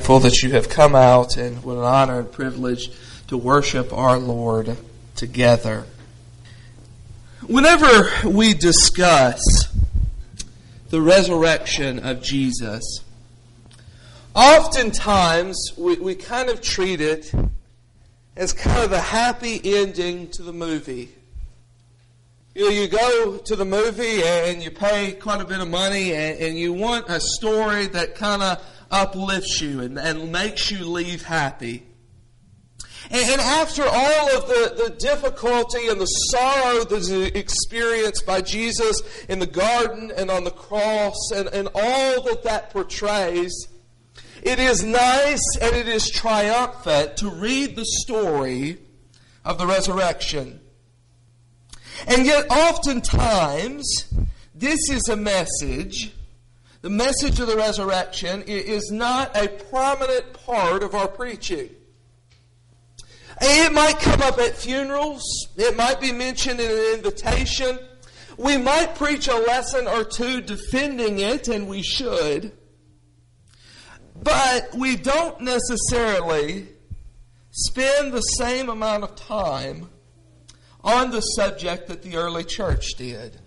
thankful that you have come out, and what an honor and privilege to worship our Lord together. Whenever we discuss the resurrection of Jesus, oftentimes we kind of treat it as kind of a happy ending to the movie. You go to the movie and you pay quite a bit of money and you want a story that kind of uplifts you and makes you leave happy. And after all of the difficulty and the sorrow that is experienced by Jesus in the garden and on the cross and all that portrays, it is nice and it is triumphant to read the story of the resurrection. And yet oftentimes, this is a message. The message of the resurrection is not a prominent part of our preaching. It might come up at funerals. It might be mentioned in an invitation. We might preach a lesson or two defending it, and we should. But we don't necessarily spend the same amount of time on the subject that the early church did.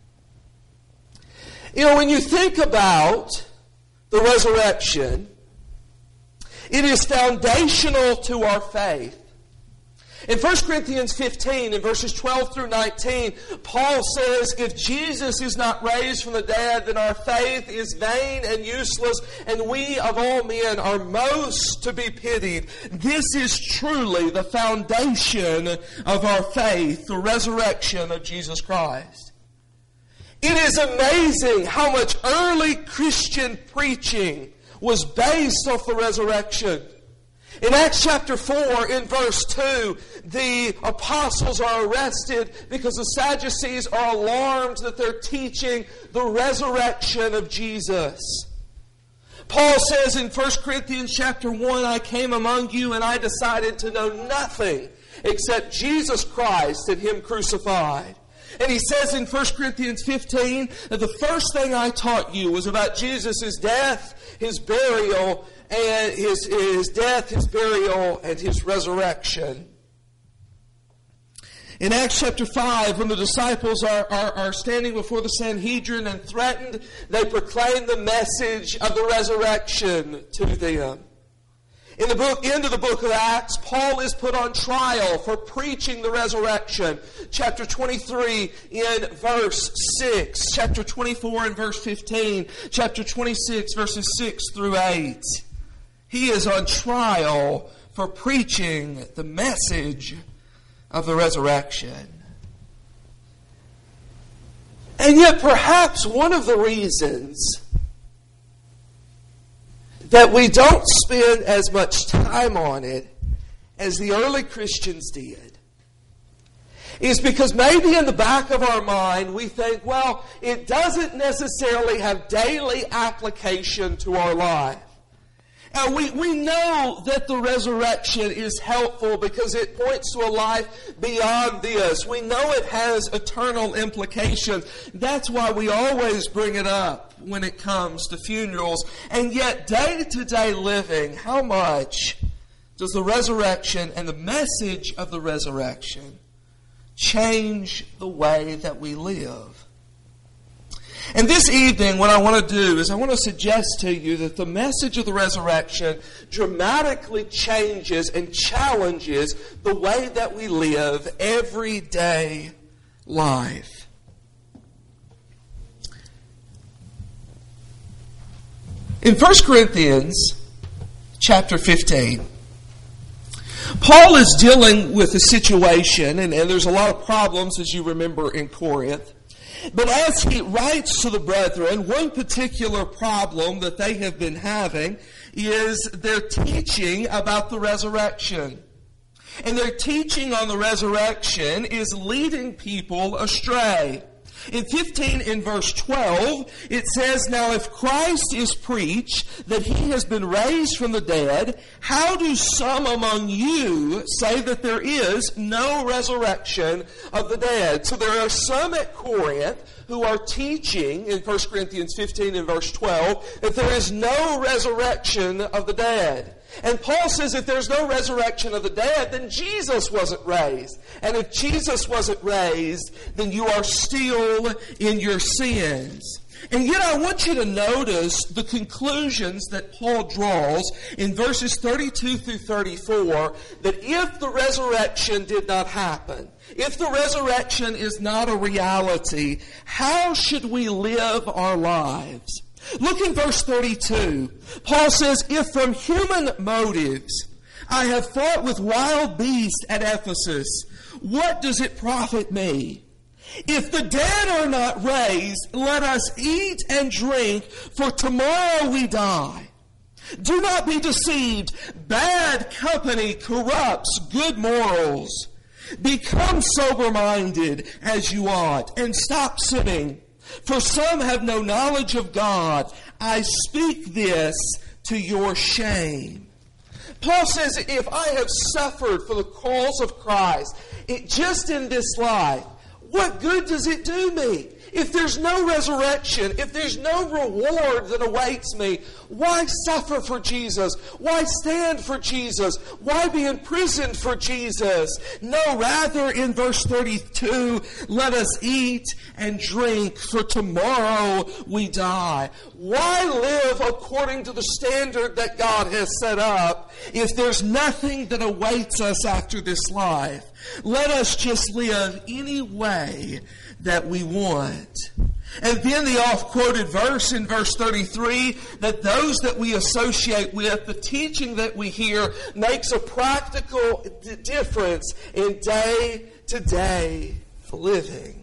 When you think about the resurrection, it is foundational to our faith. In 1 Corinthians 15, in verses 12 through 19, Paul says, if Jesus is not raised from the dead, then our faith is vain and useless, and we of all men are most to be pitied. This is truly the foundation of our faith, the resurrection of Jesus Christ. It is amazing how much early Christian preaching was based off the resurrection. In Acts chapter 4, in verse 2, the apostles are arrested because the Sadducees are alarmed that they're teaching the resurrection of Jesus. Paul says in 1 Corinthians chapter 1, I came among you and I decided to know nothing except Jesus Christ and Him crucified. And he says in 1 Corinthians 15 that the first thing I taught you was about Jesus' death, His burial, and his death, His burial, and His resurrection. In Acts chapter 5, when the disciples are standing before the Sanhedrin and threatened, they proclaim the message of the resurrection to them. In the end of the book of Acts, Paul is put on trial for preaching the resurrection. Chapter 23 in verse 6. Chapter 24 in verse 15. Chapter 26 verses 6 through 8. He is on trial for preaching the message of the resurrection. And yet perhaps one of the reasons that we don't spend as much time on it as the early Christians did is because maybe in the back of our mind we think, well, it doesn't necessarily have daily application to our life. We know that the resurrection is helpful because it points to a life beyond this. We know it has eternal implications. That's why we always bring it up when it comes to funerals. And yet, day-to-day living, how much does the resurrection and the message of the resurrection change the way that we live? And this evening, what I want to do is I want to suggest to you that the message of the resurrection dramatically changes and challenges the way that we live everyday life. In 1 Corinthians chapter 15, Paul is dealing with a situation, and there's a lot of problems, as you remember, in Corinth. But as he writes to the brethren, one particular problem that they have been having is their teaching about the resurrection. And their teaching on the resurrection is leading people astray. In 15, in verse 12, it says, "Now if Christ is preached that he has been raised from the dead, how do some among you say that there is no resurrection of the dead?" So there are some at Corinth who are teaching in 1 Corinthians 15 and verse 12 that there is no resurrection of the dead. And Paul says if there's no resurrection of the dead, then Jesus wasn't raised. And if Jesus wasn't raised, then you are still in your sins. And yet I want you to notice the conclusions that Paul draws in verses 32 through 34, that if the resurrection did not happen, if the resurrection is not a reality, how should we live our lives? Look in verse 32. Paul says, "If from human motives I have fought with wild beasts at Ephesus, what does it profit me? If the dead are not raised, let us eat and drink, for tomorrow we die. Do not be deceived. Bad company corrupts good morals. Become sober-minded as you ought, and stop sinning. For some have no knowledge of God. I speak this to your shame." Paul says, if I have suffered for the cause of Christ, just in this life, what good does it do me? If there's no resurrection, if there's no reward that awaits me, why suffer for Jesus? Why stand for Jesus? Why be imprisoned for Jesus? No, rather in verse 32, let us eat and drink, for tomorrow we die. Why live according to the standard that God has set up if there's nothing that awaits us after this life? Let us just live any way that we want. And then the oft-quoted verse in verse 33, that those that we associate with, the teaching that we hear, makes a practical difference in day-to-day living.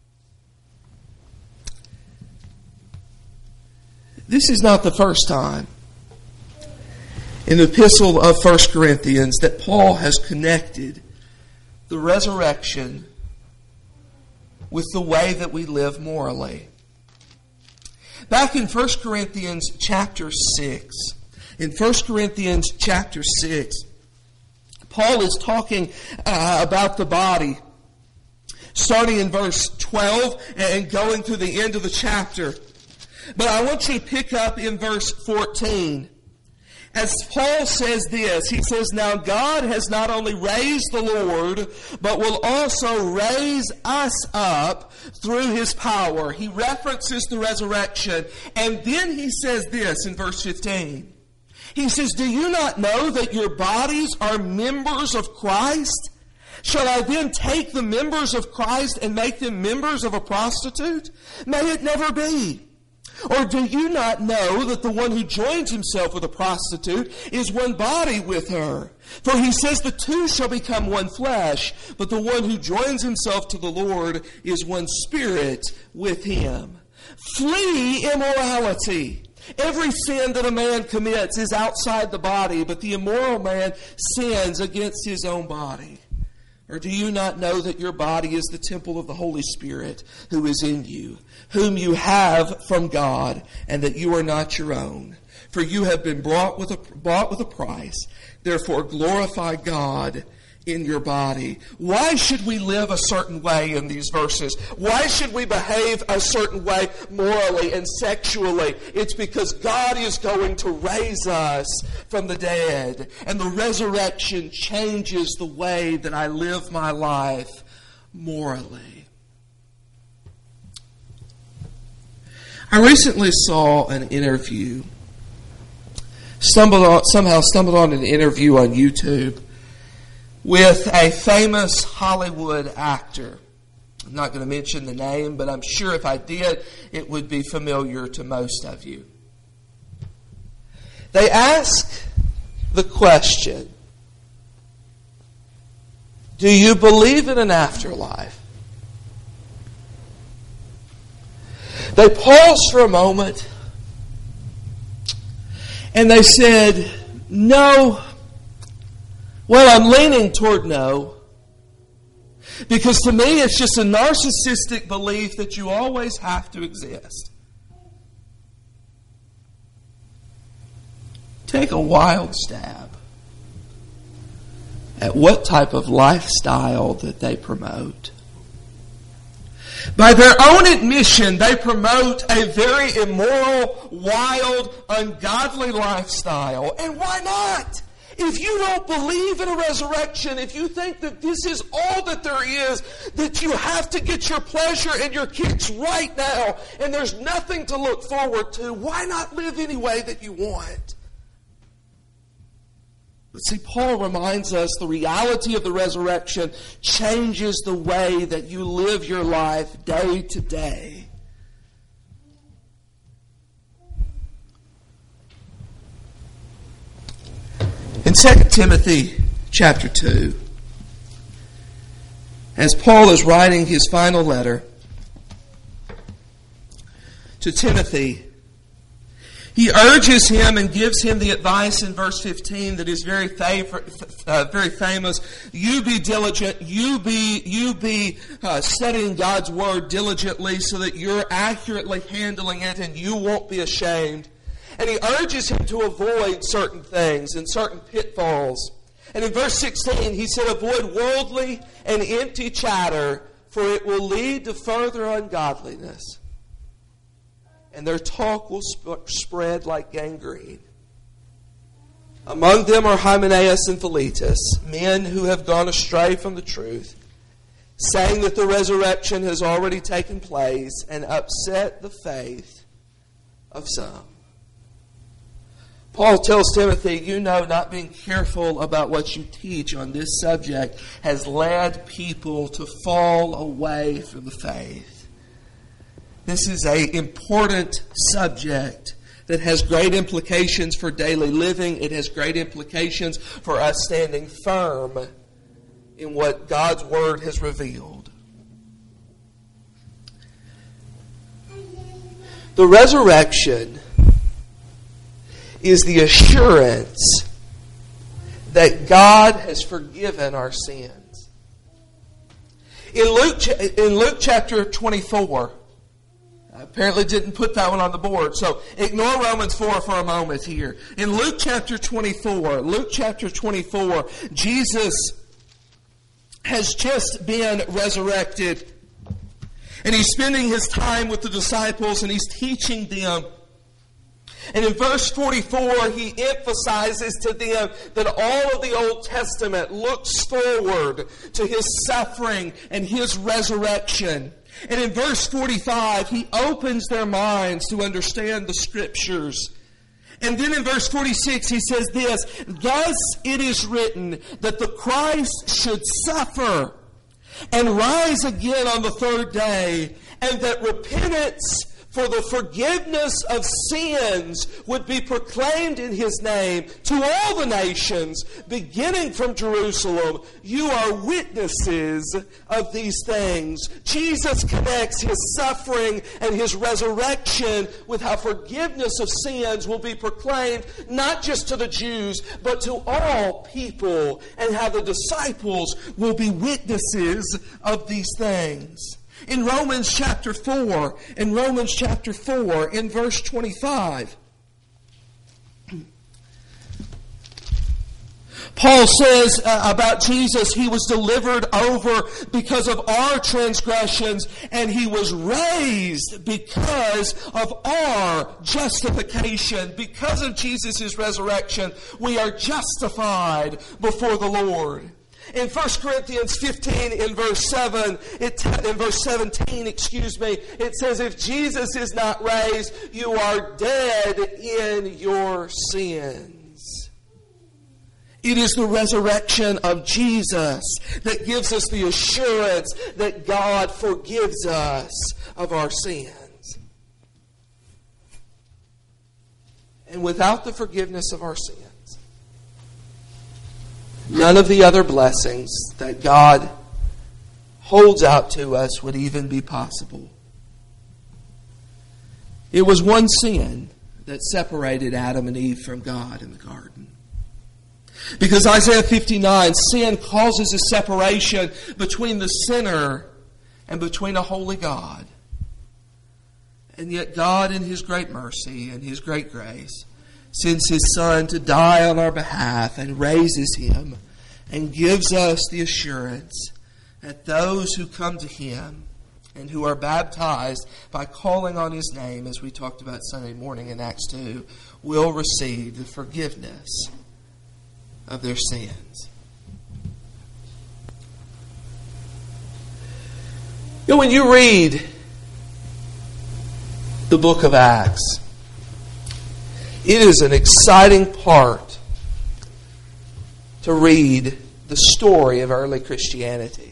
This is not the first time in the epistle of 1 Corinthians that Paul has connected the resurrection with the way that we live morally. Back in 1 Corinthians chapter 6, in 1 Corinthians chapter 6, Paul is talking about the body, starting in verse 12 and going through the end of the chapter. But I want you to pick up in verse 14. As Paul says this, he says, "Now God has not only raised the Lord, but will also raise us up through His power." He references the resurrection. And then he says this in verse 15. He says, "Do you not know that your bodies are members of Christ? Shall I then take the members of Christ and make them members of a prostitute? May it never be. Or do you not know that the one who joins himself with a prostitute is one body with her? For he says the two shall become one flesh, but the one who joins himself to the Lord is one spirit with him." Flee immorality. Every sin that a man commits is outside the body, but the immoral man sins against his own body. Or do you not know that your body is the temple of the Holy Spirit who is in you, whom you have from God, and that you are not your own? For you have been bought with a price. Therefore glorify God in your body. Why should we live a certain way in these verses? Why should we behave a certain way morally and sexually? It's because God is going to raise us from the dead. And the resurrection changes the way that I live my life morally. I recently saw an interview. Stumbled on an interview on YouTube with a famous Hollywood actor. I'm not going to mention the name, but I'm sure if I did, it would be familiar to most of you. They ask the question, do you believe in an afterlife? They paused for a moment and they said, no. Well, I'm leaning toward no. Because to me, it's just a narcissistic belief that you always have to exist. Take a wild stab at what type of lifestyle that they promote. By their own admission, they promote a very immoral, wild, ungodly lifestyle. And why not? If you don't believe in a resurrection, if you think that this is all that there is, that you have to get your pleasure and your kicks right now, and there's nothing to look forward to, why not live any way that you want? But see, Paul reminds us the reality of the resurrection changes the way that you live your life day to day. In 2 Timothy chapter 2, as Paul is writing his final letter to Timothy, he urges him and gives him the advice in verse 15 that is very famous. You be diligent. You be studying God's Word diligently so that you're accurately handling it and you won't be ashamed. And he urges him to avoid certain things and certain pitfalls. And in verse 16, he said, avoid worldly and empty chatter, for it will lead to further ungodliness. And their talk will spread like gangrene. Among them are Hymenaeus and Philetus, men who have gone astray from the truth, saying that the resurrection has already taken place and upset the faith of some. Paul tells Timothy, you know, not being careful about what you teach on this subject has led people to fall away from the faith. This is an important subject that has great implications for daily living. It has great implications for us standing firm in what God's Word has revealed. The resurrection is the assurance that God has forgiven our sins. In Luke chapter 24, I apparently didn't put that one on the board, so ignore Romans 4 for a moment here. In Luke chapter 24, Jesus has just been resurrected, and he's spending his time with the disciples, and he's teaching them. And in verse 44, he emphasizes to them that all of the Old Testament looks forward to his suffering and his resurrection. And in verse 45, he opens their minds to understand the Scriptures. And then in verse 46, he says this, thus it is written that the Christ should suffer and rise again on the third day, and that repentance for the forgiveness of sins would be proclaimed in his name to all the nations, beginning from Jerusalem. You are witnesses of these things. Jesus connects his suffering and his resurrection with how forgiveness of sins will be proclaimed not just to the Jews, but to all people, and how the disciples will be witnesses of these things. In Romans chapter 4, in verse 25, Paul says about Jesus, he was delivered over because of our transgressions, and he was raised because of our justification. Because of Jesus' resurrection, we are justified before the Lord. In 1 Corinthians 15, in verse 17, it says, if Jesus is not raised, you are dead in your sins. It is the resurrection of Jesus that gives us the assurance that God forgives us of our sins. And without the forgiveness of our sins, none of the other blessings that God holds out to us would even be possible. It was one sin that separated Adam and Eve from God in the garden. Because Isaiah 59, sin causes a separation between the sinner and between a holy God. And yet God, in His great mercy and His great grace, sends His Son to die on our behalf and raises Him and gives us the assurance that those who come to Him and who are baptized by calling on His name, as we talked about Sunday morning in Acts 2, will receive the forgiveness of their sins. You know, when you read the book of Acts, it is an exciting part to read the story of early Christianity.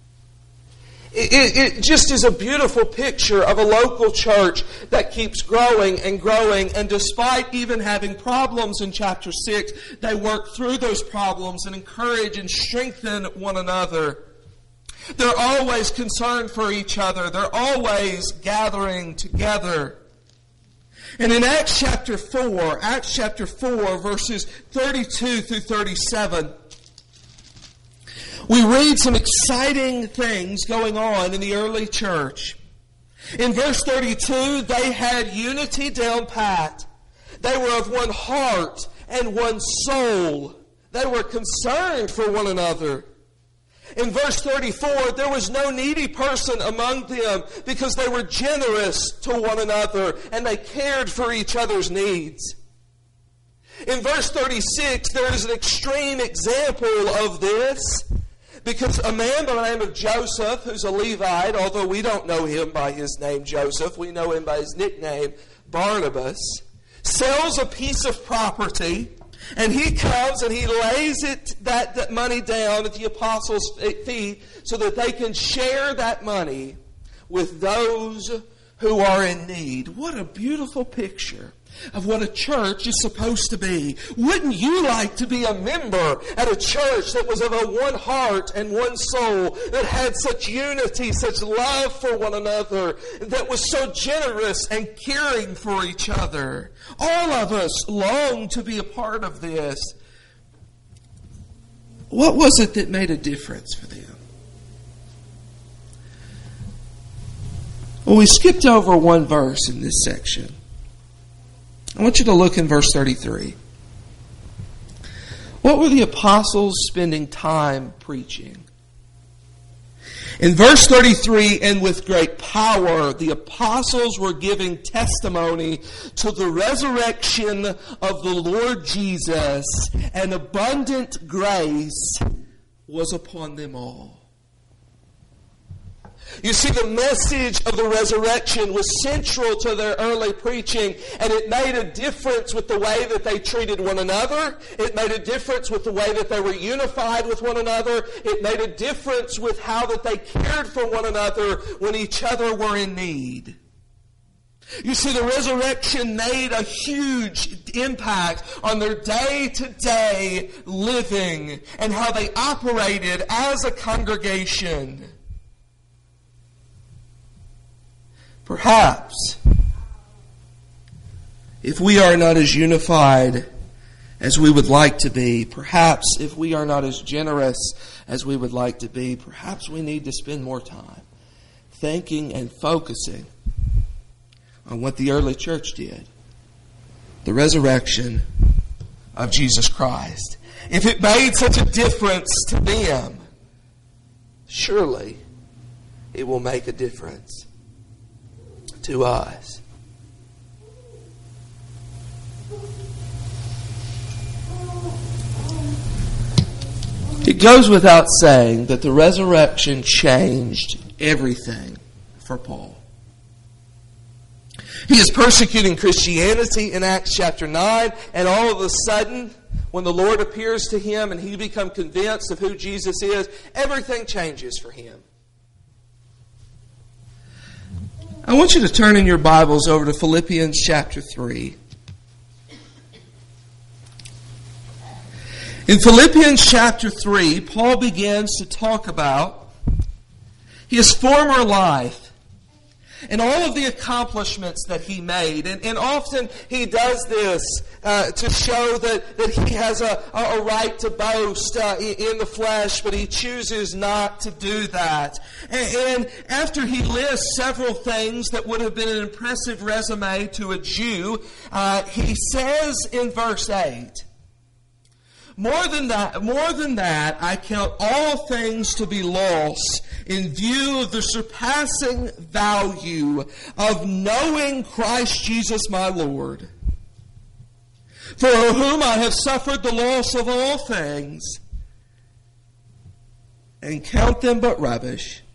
It just is a beautiful picture of a local church that keeps growing and growing, and despite even having problems in chapter 6, they work through those problems and encourage and strengthen one another. They're always concerned for each other. They're always gathering together. And in Acts chapter 4, verses 32 through 37, we read some exciting things going on in the early church. In verse 32, they had unity down pat. They were of one heart and one soul. They were concerned for one another. In verse 34, there was no needy person among them because they were generous to one another and they cared for each other's needs. In verse 36, there is an extreme example of this, because a man by the name of Joseph, who's a Levite, although we don't know him by his name Joseph, we know him by his nickname Barnabas, sells a piece of property, and he comes and he lays that money down at the apostles' feet so that they can share that money with those who are in need. What a beautiful picture of what a church is supposed to be. Wouldn't you like to be a member at a church that was of a one heart and one soul, that had such unity, such love for one another, that was so generous and caring for each other? All of us long to be a part of this. What was it that made a difference for them? Well, we skipped over one verse in this section. I want you to look in verse 33. What were the apostles spending time preaching? In verse 33, and with great power, the apostles were giving testimony to the resurrection of the Lord Jesus, and abundant grace was upon them all. You see, the message of the resurrection was central to their early preaching, and it made a difference with the way that they treated one another. It made a difference with the way that they were unified with one another. It made a difference with how that they cared for one another when each other were in need. You see, the resurrection made a huge impact on their day-to-day living and how they operated as a congregation. Perhaps, if we are not as unified as we would like to be, perhaps if we are not as generous as we would like to be, perhaps we need to spend more time thinking and focusing on what the early church did. The resurrection of Jesus Christ. If it made such a difference to them, surely it will make a difference to us. It goes without saying that the resurrection changed everything for Paul. He is persecuting Christianity in Acts chapter 9, and all of a sudden, when the Lord appears to him and he becomes convinced of who Jesus is, everything changes for him. I want you to turn in your Bibles over to Philippians chapter 3. In Philippians chapter 3, Paul begins to talk about his former life and all of the accomplishments that he made. And often he does this to show that he has a right to boast in the flesh, but he chooses not to do that. And after he lists several things that would have been an impressive resume to a Jew, he says in verse 8, More than that, I count all things to be loss in view of the surpassing value of knowing Christ Jesus my Lord, for whom I have suffered the loss of all things, and count them but rubbish,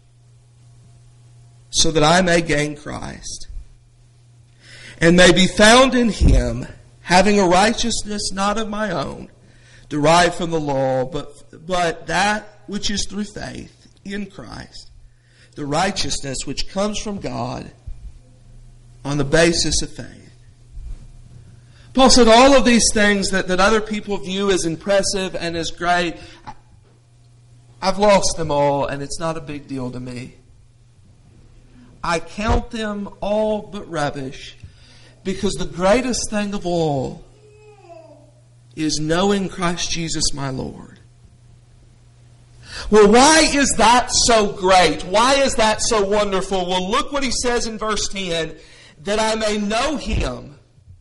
so that I may gain Christ, and may be found in him, having a righteousness not of my own, derived from the law, but that which is through faith in Christ, the righteousness which comes from God on the basis of faith. Paul said all of these things that other people view as impressive and as great, I've lost them all, and it's not a big deal to me. I count them all but rubbish, because the greatest thing of all is knowing Christ Jesus my Lord. Well, why is that so great? Why is that so wonderful? Well, look what he says in verse 10, that I may know him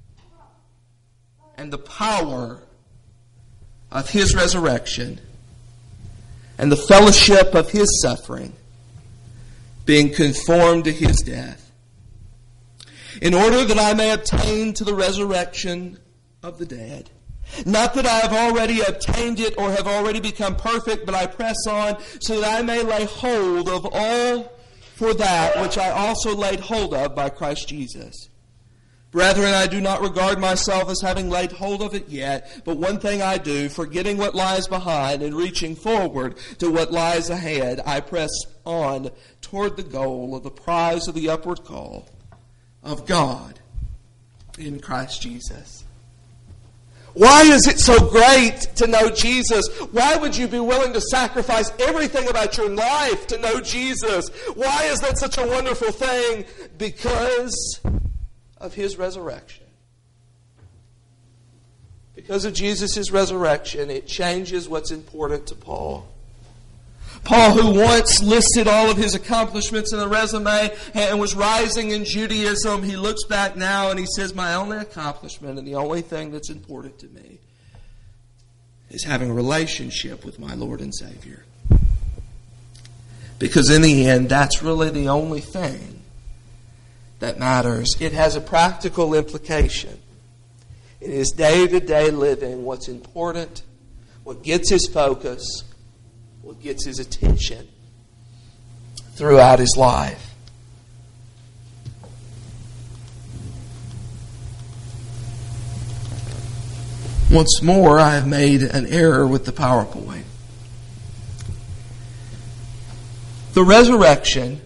and the power of his resurrection and the fellowship of his suffering, being conformed to his death, in order that I may attain to the resurrection of the dead. Not that I have already obtained it or have already become perfect, but I press on so that I may lay hold of all for that which I also laid hold of by Christ Jesus. Brethren, I do not regard myself as having laid hold of it yet, but one thing I do, forgetting what lies behind and reaching forward to what lies ahead, I press on toward the goal of the prize of the upward call of God in Christ Jesus. Why is it so great to know Jesus? Why would you be willing to sacrifice everything about your life to know Jesus? Why is that such a wonderful thing? Because of his resurrection. Because of Jesus' resurrection, it changes what's important to Paul. Paul, who once listed all of his accomplishments in a resume and was rising in Judaism, he looks back now and he says, my only accomplishment and the only thing that's important to me is having a relationship with my Lord and Savior. Because in the end, that's really the only thing that matters. It has a practical implication. In his day-to-day living, what's important, what gets his focus, what gets his attention throughout his life. Once more, I have made an error with the PowerPoint. The resurrection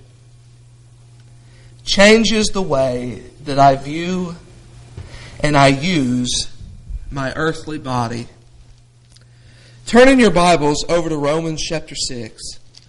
changes the way that I view and I use my earthly body. Turn in your Bibles over to Romans chapter 6.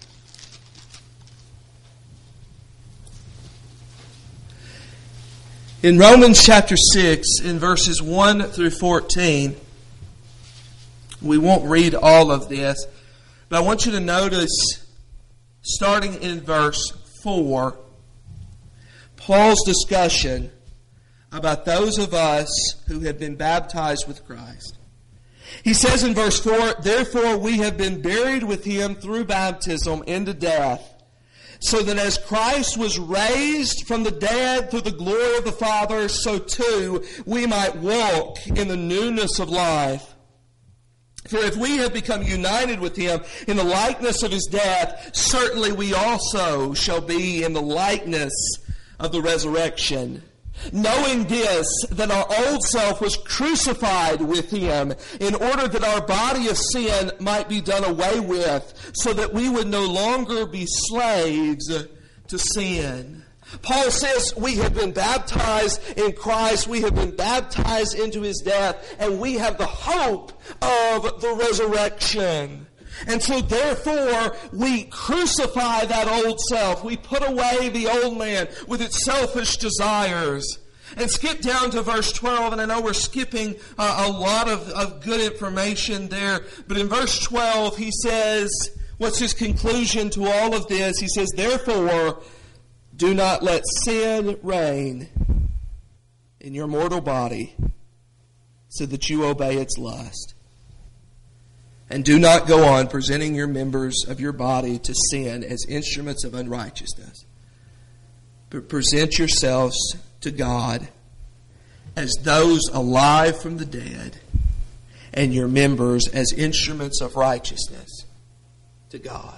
In Romans chapter 6, in verses 1 through 14, we won't read all of this, but I want you to notice, starting in verse 4, Paul's discussion about those of us who have been baptized with Christ. He says in verse 4, therefore we have been buried with him through baptism into death, so that as Christ was raised from the dead through the glory of the Father, so too we might walk in the newness of life. For if we have become united with him in the likeness of his death, certainly we also shall be in the likeness of the resurrection. Knowing this, that our old self was crucified with him, in order that our body of sin might be done away with, so that we would no longer be slaves to sin. Paul says we have been baptized in Christ, we have been baptized into his death, and we have the hope of the resurrection. And so therefore, we crucify that old self. We put away the old man with its selfish desires. And skip down to verse 12, and I know we're skipping a lot of good information there. But in verse 12, he says, what's his conclusion to all of this? He says, therefore, do not let sin reign in your mortal body, so that you obey its lust. And do not go on presenting your members of your body to sin as instruments of unrighteousness, but present yourselves to God as those alive from the dead, and your members as instruments of righteousness to God.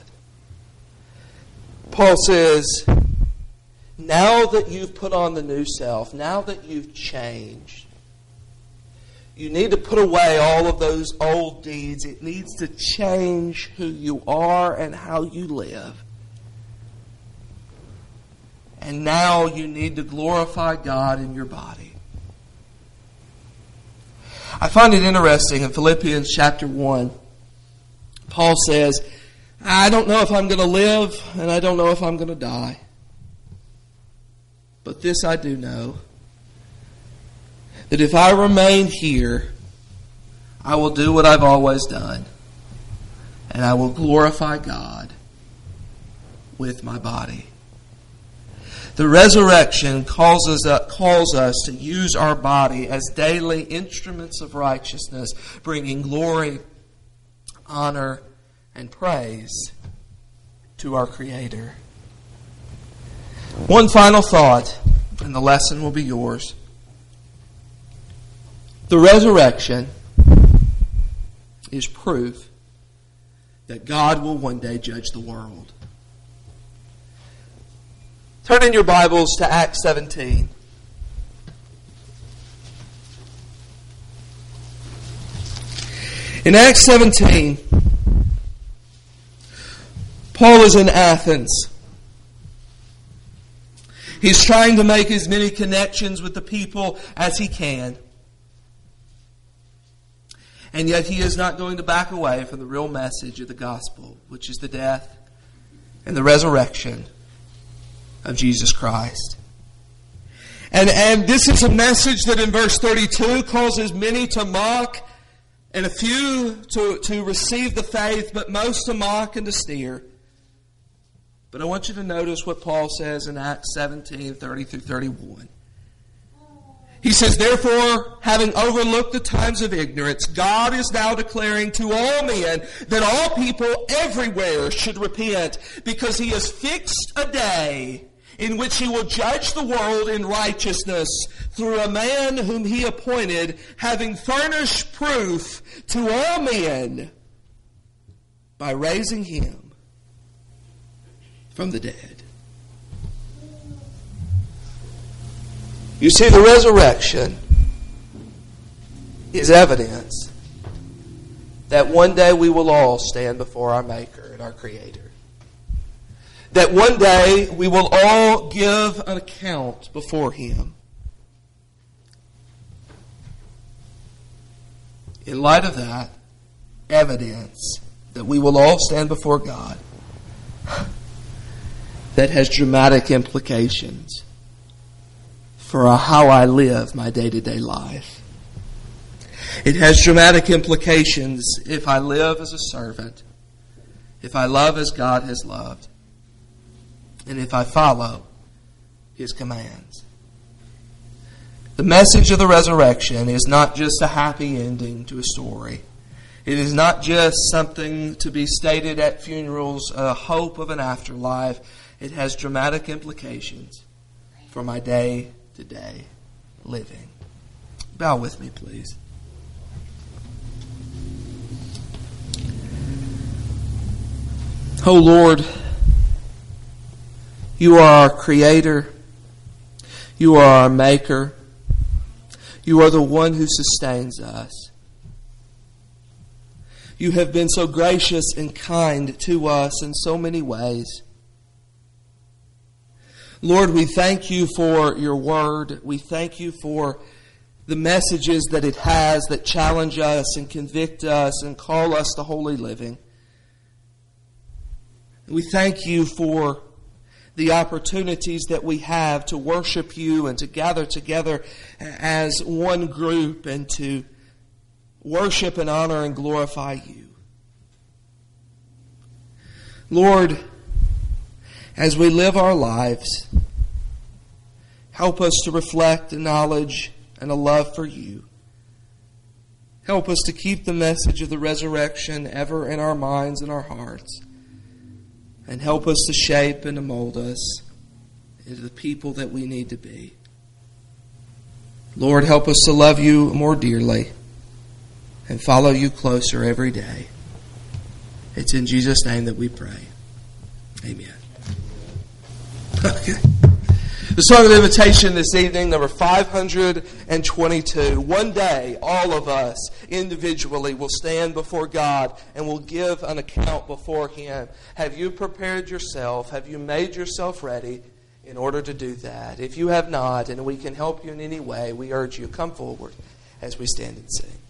Paul says, now that you've put on the new self, now that you've changed, you need to put away all of those old deeds. It needs to change who you are and how you live. And now you need to glorify God in your body. I find it interesting in Philippians chapter 1, Paul says, I don't know if I'm going to live and I don't know if I'm going to die. But this I do know, that if I remain here, I will do what I've always done, and I will glorify God with my body. The resurrection calls us to use our body as daily instruments of righteousness, bringing glory, honor, and praise to our Creator. One final thought, and the lesson will be yours. The resurrection is proof that God will one day judge the world. Turn in your Bibles to Acts 17. In Acts 17, Paul is in Athens. He's trying to make as many connections with the people as he can. And yet he is not going to back away from the real message of the gospel, which is the death and the resurrection of Jesus Christ. And this is a message that in verse 32 causes many to mock and a few to receive the faith, but most to mock and to sneer. But I want you to notice what Paul says in Acts 17, 30 through 31. He says, therefore, having overlooked the times of ignorance, God is now declaring to all men that all people everywhere should repent, because he has fixed a day in which he will judge the world in righteousness through a man whom he appointed, having furnished proof to all men by raising him from the dead. You see, the resurrection is evidence that one day we will all stand before our Maker and our Creator. That one day we will all give an account before Him. In light of that, evidence that we will all stand before God, that has dramatic implications for how I live my day-to-day life. It has dramatic implications if I live as a servant, if I love as God has loved, and if I follow His commands. The message of the resurrection is not just a happy ending to a story. It is not just something to be stated at funerals, a hope of an afterlife. It has dramatic implications for my day-to-day living. Bow with me, please. Oh Lord, You are our Creator. You are our Maker. You are the one who sustains us. You have been so gracious and kind to us in so many ways. Lord, we thank You for Your Word. We thank You for the messages that it has that challenge us and convict us and call us to holy living. We thank you for the opportunities that we have to worship you and to gather together as one group and to worship and honor and glorify you. Lord, as we live our lives, help us to reflect a knowledge and a love for you. Help us to keep the message of the resurrection ever in our minds and our hearts. And help us to shape and to mold us into the people that we need to be. Lord, help us to love you more dearly and follow you closer every day. It's in Jesus' name that we pray. Amen. Okay. The song of invitation this evening, number 522. One day, all of us individually will stand before God and will give an account before Him. Have you prepared yourself? Have you made yourself ready in order to do that? If you have not, and we can help you in any way, we urge you, come forward as we stand and sing.